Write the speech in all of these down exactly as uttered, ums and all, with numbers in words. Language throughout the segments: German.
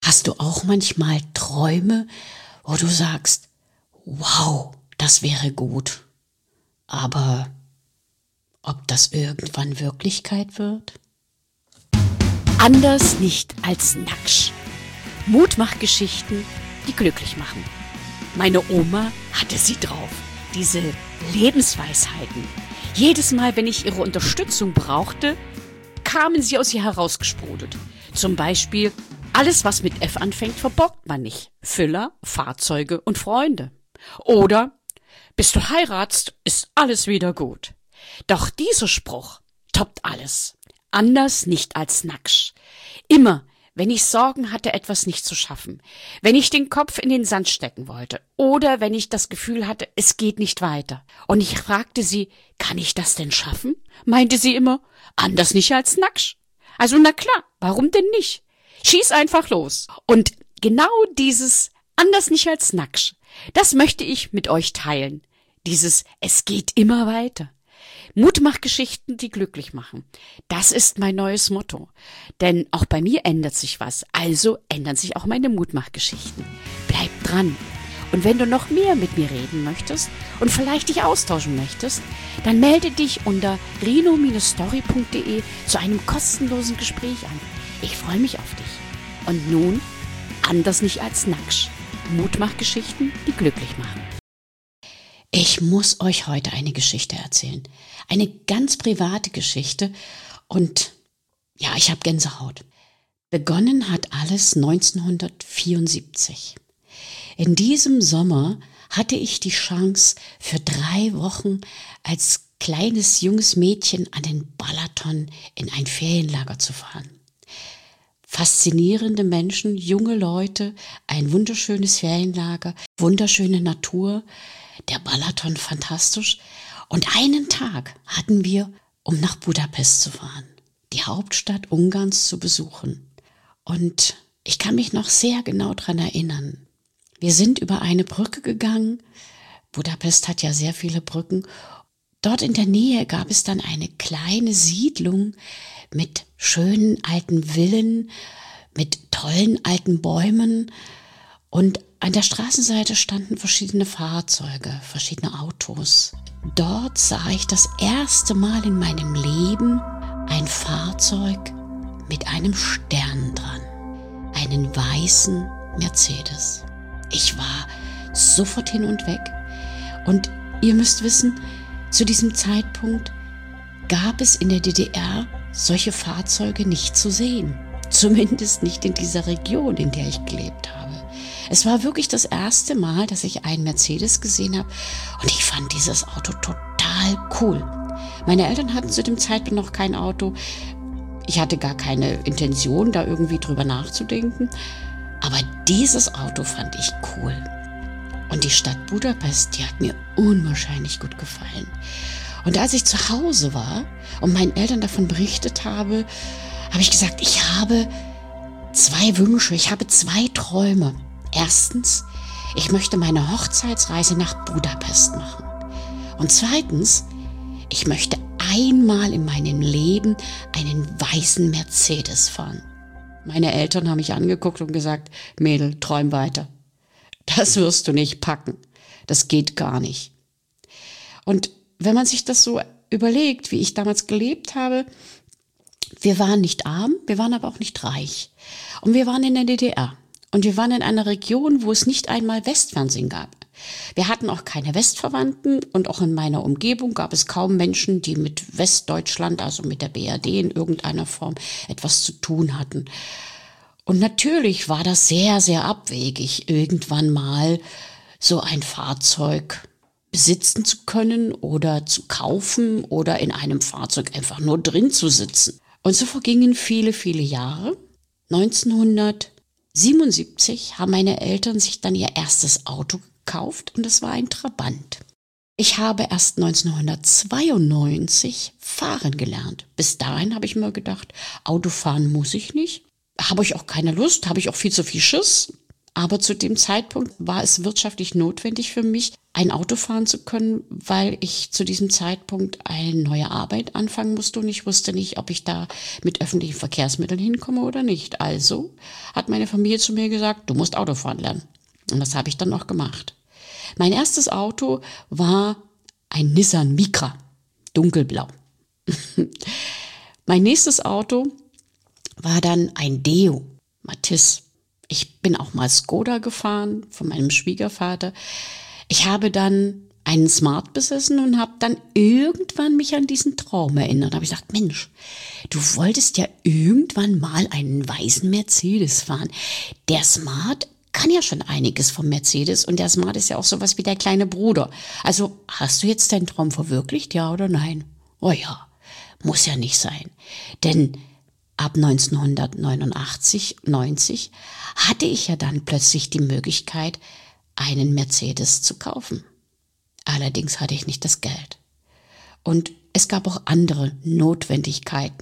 Hast du auch manchmal Träume, wo du sagst, wow, das wäre gut, aber ob das irgendwann Wirklichkeit wird? Anders nicht als Naksch. Mutmachgeschichten, die glücklich machen. Meine Oma hatte sie drauf, diese Lebensweisheiten. Jedes Mal, wenn ich ihre Unterstützung brauchte, kamen sie aus ihr herausgesprudelt. Zum Beispiel, alles was mit F anfängt, verborgt man nicht. Füller, Fahrzeuge und Freunde. Oder, bis du heiratst, ist alles wieder gut. Doch dieser Spruch toppt alles. Anders nicht als Naksch. Immer, wenn ich Sorgen hatte, etwas nicht zu schaffen, wenn ich den Kopf in den Sand stecken wollte oder wenn ich das Gefühl hatte, es geht nicht weiter. Und ich fragte sie, kann ich das denn schaffen? Meinte sie immer, anders nicht als Naksch. Also na klar, warum denn nicht? Schieß einfach los. Und genau dieses anders nicht als Naksch, das möchte ich mit euch teilen. Dieses es geht immer weiter. Mutmachgeschichten, die glücklich machen. Das ist mein neues Motto. Denn auch bei mir ändert sich was. Also ändern sich auch meine Mutmachgeschichten. Bleib dran. Und wenn du noch mehr mit mir reden möchtest und vielleicht dich austauschen möchtest, dann melde dich unter rino Story punkt de zu einem kostenlosen Gespräch an. Ich freue mich auf dich. Und nun, anders nicht als Naksch. Mutmachgeschichten, die glücklich machen. Ich muss euch heute eine Geschichte erzählen. Eine ganz private Geschichte und ja, ich habe Gänsehaut. Begonnen hat alles neunzehnhundertvierundsiebzig. In diesem Sommer hatte ich die Chance, für drei Wochen als kleines junges Mädchen an den Balaton in ein Ferienlager zu fahren. Faszinierende Menschen, junge Leute, ein wunderschönes Ferienlager, wunderschöne Natur, der Balaton fantastisch. Und einen Tag hatten wir, um nach Budapest zu fahren, die Hauptstadt Ungarns zu besuchen. Und ich kann mich noch sehr genau daran erinnern. Wir sind über eine Brücke gegangen. Budapest hat ja sehr viele Brücken. Dort in der Nähe gab es dann eine kleine Siedlung mit schönen alten Villen, mit tollen alten Bäumen. Und an der Straßenseite standen verschiedene Fahrzeuge, verschiedene Autos. Dort sah ich das erste Mal in meinem Leben ein Fahrzeug mit einem Stern dran. Einen weißen Mercedes. Ich war sofort hin und weg. Und ihr müsst wissen, zu diesem Zeitpunkt gab es in der D D R solche Fahrzeuge nicht zu sehen. Zumindest nicht in dieser Region, in der ich gelebt habe. Es war wirklich das erste Mal, dass ich einen Mercedes gesehen habe und ich fand dieses Auto total cool. Meine Eltern hatten zu dem Zeitpunkt noch kein Auto. Ich hatte gar keine Intention, da irgendwie drüber nachzudenken. Aber dieses Auto fand ich cool. Und die Stadt Budapest, die hat mir unwahrscheinlich gut gefallen. Und als ich zu Hause war und meinen Eltern davon berichtet habe, habe ich gesagt, ich habe zwei Wünsche, ich habe zwei Träume. Erstens, ich möchte meine Hochzeitsreise nach Budapest machen. Und zweitens, ich möchte einmal in meinem Leben einen weißen Mercedes fahren. Meine Eltern haben mich angeguckt und gesagt, Mädel, träum weiter. Das wirst du nicht packen. Das geht gar nicht. Und wenn man sich das so überlegt, wie ich damals gelebt habe, wir waren nicht arm, wir waren aber auch nicht reich. Und wir waren in der D D R. Und wir waren in einer Region, wo es nicht einmal Westfernsehen gab. Wir hatten auch keine Westverwandten und auch in meiner Umgebung gab es kaum Menschen, die mit Westdeutschland, also mit der B R D in irgendeiner Form etwas zu tun hatten. Und natürlich war das sehr, sehr abwegig, irgendwann mal so ein Fahrzeug besitzen zu können oder zu kaufen oder in einem Fahrzeug einfach nur drin zu sitzen. Und so vergingen viele, viele Jahre. neunzehnhundertsiebenundsiebzig haben meine Eltern sich dann ihr erstes Auto gekauft und es war ein Trabant. Ich habe erst neunzehnhundertzweiundneunzig fahren gelernt. Bis dahin habe ich mir gedacht, Autofahren muss ich nicht. Habe ich auch keine Lust, habe ich auch viel zu viel Schiss. Aber zu dem Zeitpunkt war es wirtschaftlich notwendig für mich, ein Auto fahren zu können, weil ich zu diesem Zeitpunkt eine neue Arbeit anfangen musste und ich wusste nicht, ob ich da mit öffentlichen Verkehrsmitteln hinkomme oder nicht. Also hat meine Familie zu mir gesagt, du musst Auto fahren lernen. Und das habe ich dann auch gemacht. Mein erstes Auto war ein Nissan Micra, dunkelblau. Mein nächstes Auto war dann ein Deo, Matiz. Ich bin auch mal Skoda gefahren von meinem Schwiegervater. Ich habe dann einen Smart besessen und habe dann irgendwann mich an diesen Traum erinnert. Da habe ich gesagt, Mensch, du wolltest ja irgendwann mal einen weißen Mercedes fahren. Der Smart kann ja schon einiges vom Mercedes und der Smart ist ja auch sowas wie der kleine Bruder. Also hast du jetzt deinen Traum verwirklicht, ja oder nein? Oh ja, muss ja nicht sein. Denn ab neunzehnhundertneunundachtzig, neunzig hatte ich ja dann plötzlich die Möglichkeit, einen Mercedes zu kaufen. Allerdings hatte ich nicht das Geld. Und es gab auch andere Notwendigkeiten.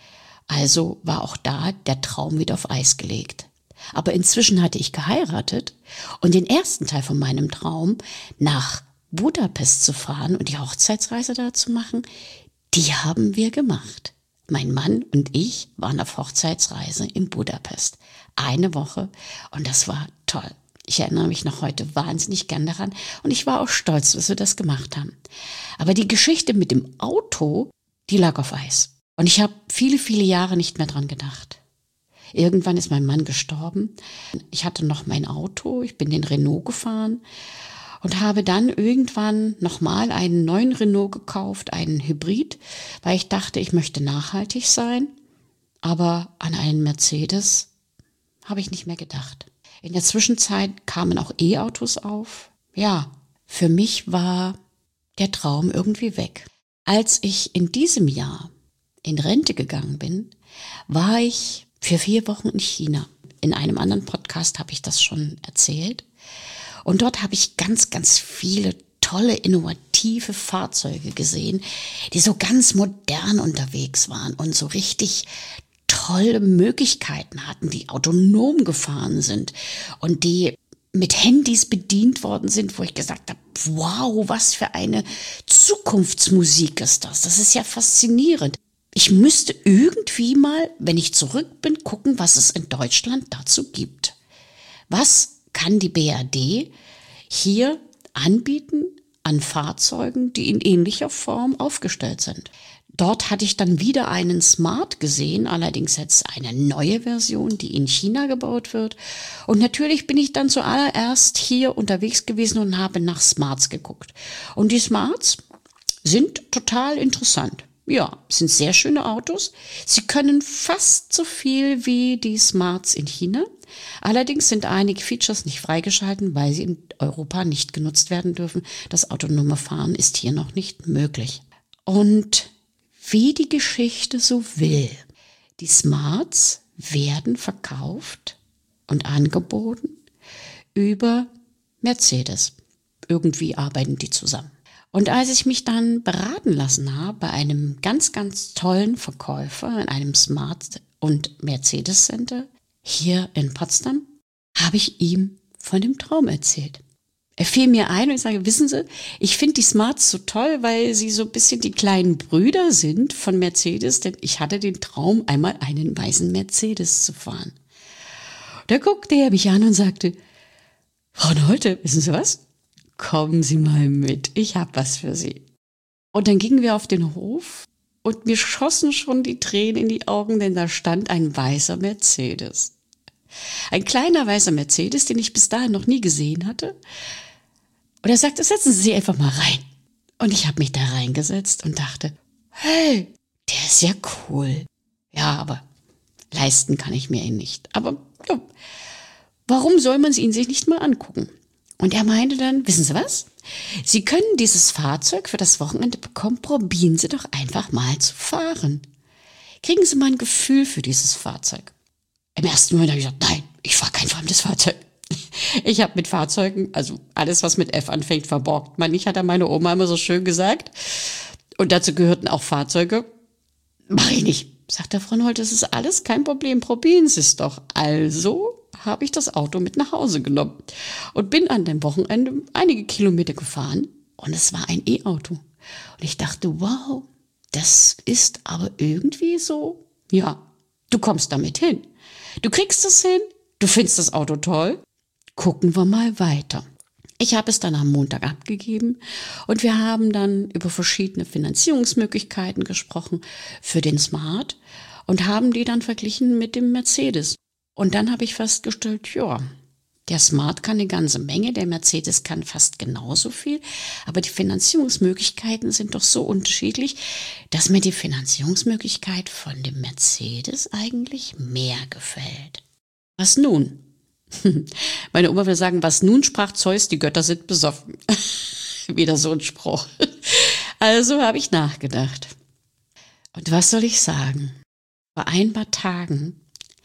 Also war auch da der Traum wieder auf Eis gelegt. Aber inzwischen hatte ich geheiratet und den ersten Teil von meinem Traum, nach Budapest zu fahren und die Hochzeitsreise da zu machen, die haben wir gemacht. Mein Mann und ich waren auf Hochzeitsreise in Budapest. Eine Woche und das war toll. Ich erinnere mich noch heute wahnsinnig gern daran und ich war auch stolz, dass wir das gemacht haben. Aber die Geschichte mit dem Auto, die lag auf Eis. Und ich habe viele, viele Jahre nicht mehr dran gedacht. Irgendwann ist mein Mann gestorben. Ich hatte noch mein Auto, ich bin den Renault gefahren und habe dann irgendwann nochmal einen neuen Renault gekauft, einen Hybrid, weil ich dachte, ich möchte nachhaltig sein. Aber an einen Mercedes habe ich nicht mehr gedacht. In der Zwischenzeit kamen auch E-Autos auf. Ja, für mich war der Traum irgendwie weg. Als ich in diesem Jahr in Rente gegangen bin, war ich für vier Wochen in China. In einem anderen Podcast habe ich das schon erzählt. Und dort habe ich ganz, ganz viele tolle, innovative Fahrzeuge gesehen, die so ganz modern unterwegs waren und so richtig tolle Möglichkeiten hatten, die autonom gefahren sind und die mit Handys bedient worden sind, wo ich gesagt habe, wow, was für eine Zukunftsmusik ist das. Das ist ja faszinierend. Ich müsste irgendwie mal, wenn ich zurück bin, gucken, was es in Deutschland dazu gibt. Was kann die B R D hier anbieten an Fahrzeugen, die in ähnlicher Form aufgestellt sind? Dort hatte ich dann wieder einen Smart gesehen, allerdings jetzt eine neue Version, die in China gebaut wird. Und natürlich bin ich dann zuallererst hier unterwegs gewesen und habe nach Smarts geguckt. Und die Smarts sind total interessant. Ja, sind sehr schöne Autos. Sie können fast so viel wie die Smarts in China. Allerdings sind einige Features nicht freigeschalten, weil sie in Europa nicht genutzt werden dürfen. Das autonome Fahren ist hier noch nicht möglich. Und wie die Geschichte so will, die Smarts werden verkauft und angeboten über Mercedes. Irgendwie arbeiten die zusammen. Und als ich mich dann beraten lassen habe bei einem ganz, ganz tollen Verkäufer in einem Smart- und Mercedes-Center hier in Potsdam, habe ich ihm von dem Traum erzählt. Er fiel mir ein und ich sage, wissen Sie, ich finde die Smarts so toll, weil sie so ein bisschen die kleinen Brüder sind von Mercedes, denn ich hatte den Traum, einmal einen weißen Mercedes zu fahren. Da guckte er mich an und sagte, Frau Nolte, wissen Sie was? Kommen Sie mal mit, ich habe was für Sie. Und dann gingen wir auf den Hof und mir schossen schon die Tränen in die Augen, denn da stand ein weißer Mercedes. Ein kleiner weißer Mercedes, den ich bis dahin noch nie gesehen hatte. Und er sagte, setzen Sie sich einfach mal rein. Und ich habe mich da reingesetzt und dachte, hey, der ist ja cool. Ja, aber leisten kann ich mir ihn nicht. Aber ja, warum soll man ihn sich nicht mal angucken? Und er meinte dann, wissen Sie was? Sie können dieses Fahrzeug für das Wochenende bekommen, probieren Sie doch einfach mal zu fahren. Kriegen Sie mal ein Gefühl für dieses Fahrzeug. Im ersten Moment habe ich gesagt, nein, ich fahre kein fremdes Fahrzeug. Ich habe mit Fahrzeugen, also alles, was mit F anfängt, verborgt man nicht, hat meine Oma immer so schön gesagt. Und dazu gehörten auch Fahrzeuge. Mach ich nicht. Sagt der Frau Nolte, das ist alles kein Problem, probieren Sie es doch. Also habe ich das Auto mit nach Hause genommen und bin an dem Wochenende einige Kilometer gefahren und es war ein E-Auto. Und ich dachte, wow, das ist aber irgendwie so, ja, du kommst damit hin. Du kriegst es hin, du findest das Auto toll. Gucken wir mal weiter. Ich habe es dann am Montag abgegeben und wir haben dann über verschiedene Finanzierungsmöglichkeiten gesprochen für den Smart und haben die dann verglichen mit dem Mercedes. Und dann habe ich festgestellt, ja, der Smart kann eine ganze Menge, der Mercedes kann fast genauso viel, aber die Finanzierungsmöglichkeiten sind doch so unterschiedlich, dass mir die Finanzierungsmöglichkeit von dem Mercedes eigentlich mehr gefällt. Was nun? Meine Oma will sagen, was nun sprach Zeus, die Götter sind besoffen. Wieder so ein Spruch. Also habe ich nachgedacht. Und was soll ich sagen? Vor ein paar Tagen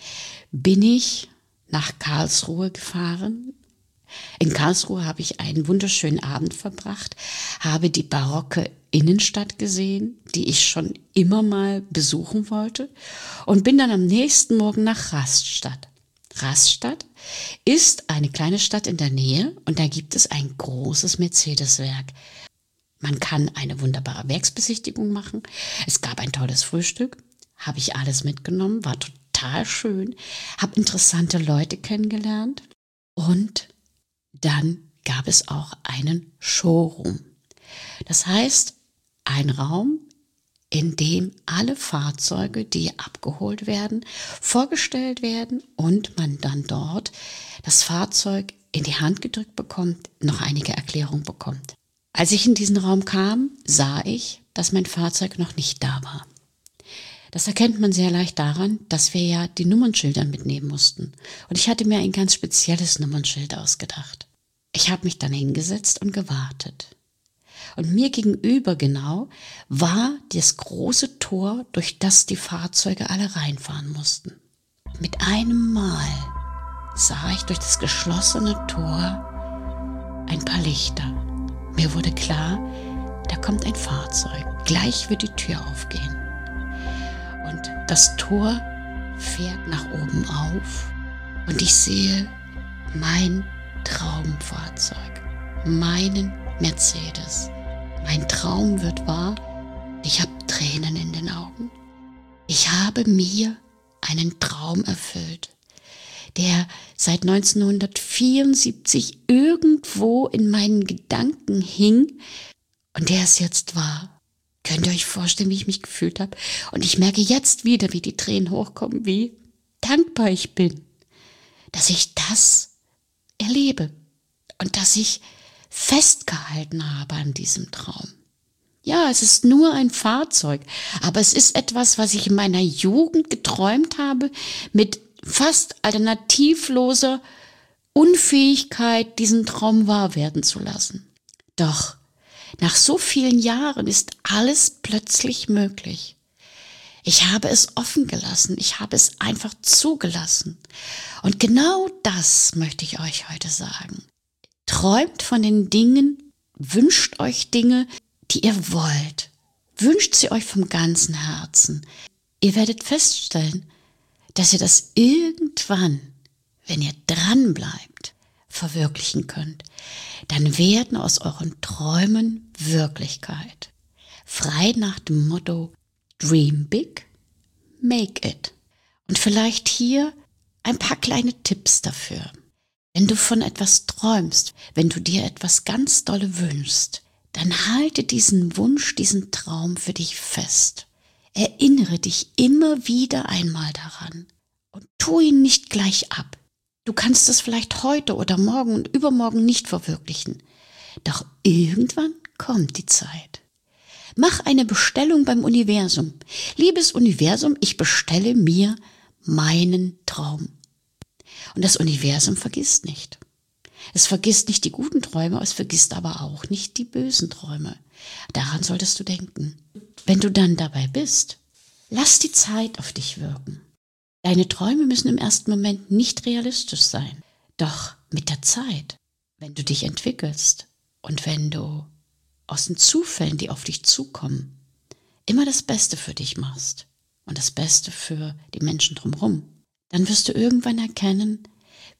bin ich nach Karlsruhe gefahren. In Karlsruhe habe ich einen wunderschönen Abend verbracht, habe die barocke Innenstadt gesehen, die ich schon immer mal besuchen wollte, und bin dann am nächsten Morgen nach Rastatt. Rastatt ist eine kleine Stadt in der Nähe und da gibt es ein großes Mercedes-Werk. Man kann eine wunderbare Werksbesichtigung machen. Es gab ein tolles Frühstück, habe ich alles mitgenommen, war total schön, habe interessante Leute kennengelernt und dann gab es auch einen Showroom. Das heißt, ein Raum, in dem alle Fahrzeuge, die abgeholt werden, vorgestellt werden und man dann dort das Fahrzeug in die Hand gedrückt bekommt, noch einige Erklärungen bekommt. Als ich in diesen Raum kam, sah ich, dass mein Fahrzeug noch nicht da war. Das erkennt man sehr leicht daran, dass wir ja die Nummernschilder mitnehmen mussten. Und ich hatte mir ein ganz spezielles Nummernschild ausgedacht. Ich habe mich dann hingesetzt und gewartet. Und mir gegenüber genau war das große Tor, durch das die Fahrzeuge alle reinfahren mussten. Mit einem Mal sah ich durch das geschlossene Tor ein paar Lichter. Mir wurde klar, da kommt ein Fahrzeug. Gleich wird die Tür aufgehen. Und das Tor fährt nach oben auf und ich sehe mein Traumfahrzeug, meinen Mercedes. Mein Traum wird wahr, ich habe Tränen in den Augen. Ich habe mir einen Traum erfüllt, der seit neunzehnhundertvierundsiebzig irgendwo in meinen Gedanken hing und der ist jetzt wahr. Könnt ihr euch vorstellen, wie ich mich gefühlt habe? Und ich merke jetzt wieder, wie die Tränen hochkommen, wie dankbar ich bin, dass ich das erlebe und dass ich festgehalten habe an diesem Traum. Ja, es ist nur ein Fahrzeug, aber es ist etwas, was ich in meiner Jugend geträumt habe, mit fast alternativloser Unfähigkeit, diesen Traum wahr werden zu lassen. Doch nach so vielen Jahren ist alles plötzlich möglich. Ich habe es offen gelassen, ich habe es einfach zugelassen. Und genau das möchte ich euch heute sagen. Träumt von den Dingen, wünscht euch Dinge, die ihr wollt. Wünscht sie euch vom ganzen Herzen. Ihr werdet feststellen, dass ihr das irgendwann, wenn ihr dran bleibt, verwirklichen könnt. Dann werden aus euren Träumen Wirklichkeit. Frei nach dem Motto Dream big, make it. Und vielleicht hier ein paar kleine Tipps dafür. Wenn du von etwas träumst, wenn du dir etwas ganz dolle wünschst, dann halte diesen Wunsch, diesen Traum für dich fest. Erinnere dich immer wieder einmal daran und tu ihn nicht gleich ab. Du kannst es vielleicht heute oder morgen und übermorgen nicht verwirklichen. Doch irgendwann kommt die Zeit. Mach eine Bestellung beim Universum. Liebes Universum, ich bestelle mir meinen Traum. Und das Universum vergisst nicht. Es vergisst nicht die guten Träume, es vergisst aber auch nicht die bösen Träume. Daran solltest du denken. Wenn du dann dabei bist, lass die Zeit auf dich wirken. Deine Träume müssen im ersten Moment nicht realistisch sein. Doch mit der Zeit, wenn du dich entwickelst und wenn du aus den Zufällen, die auf dich zukommen, immer das Beste für dich machst und das Beste für die Menschen drumherum, dann wirst du irgendwann erkennen,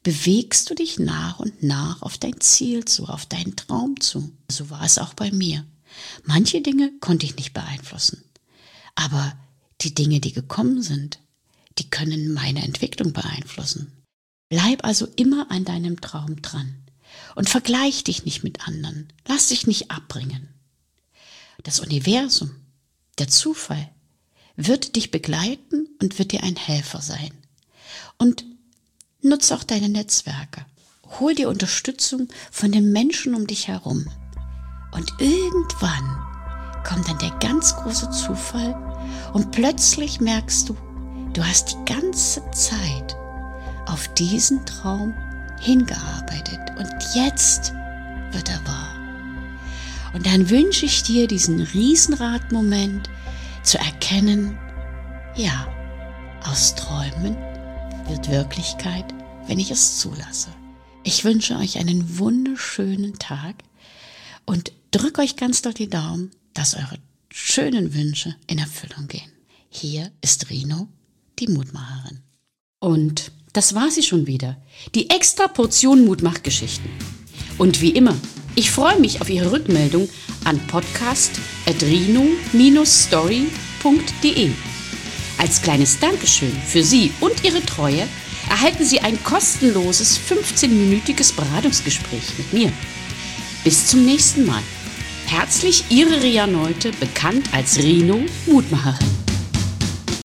bewegst du dich nach und nach auf dein Ziel zu, auf deinen Traum zu. So war es auch bei mir. Manche Dinge konnte ich nicht beeinflussen. Aber die Dinge, die gekommen sind, die können meine Entwicklung beeinflussen. Bleib also immer an deinem Traum dran und vergleich dich nicht mit anderen. Lass dich nicht abbringen. Das Universum, der Zufall, wird dich begleiten und wird dir ein Helfer sein. Und nutze auch deine Netzwerke. Hol dir Unterstützung von den Menschen um dich herum. Und irgendwann kommt dann der ganz große Zufall und plötzlich merkst du, du hast die ganze Zeit auf diesen Traum hingearbeitet und jetzt wird er wahr. Und dann wünsche ich dir diesen Riesenrad-Moment zu erkennen, ja, aus Träumen wird Wirklichkeit, wenn ich es zulasse. Ich wünsche euch einen wunderschönen Tag und drückt euch ganz doll die Daumen, dass eure schönen Wünsche in Erfüllung gehen. Hier ist Rino, die Mutmacherin. Und das war sie schon wieder, die extra Portion Mutmachgeschichten. Und wie immer, ich freue mich auf Ihre Rückmeldung an podcast at rino dash story punkt de. Als kleines Dankeschön für Sie und Ihre Treue erhalten Sie ein kostenloses fünfzehnminütiges Beratungsgespräch mit mir. Bis zum nächsten Mal. Herzlich Ihre Ria Neute, bekannt als Rino Mutmacherin.